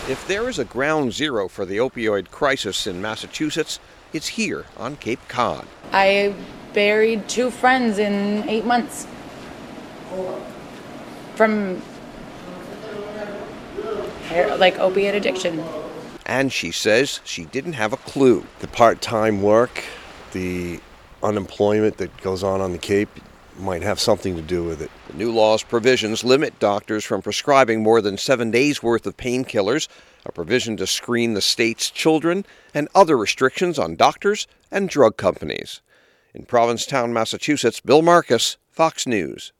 If there is a ground zero for the opioid crisis in Massachusetts, it's here on Cape Cod. I buried 2 friends in 8 months from opiate addiction. And she says she didn't have a clue. The part-time work, the unemployment that goes on the Cape might have something to do with it. The new law's provisions limit doctors from prescribing more than 7 days' worth of painkillers, a provision to screen the state's children, and other restrictions on doctors and drug companies. In Provincetown, Massachusetts, Bill Marcus, Fox News.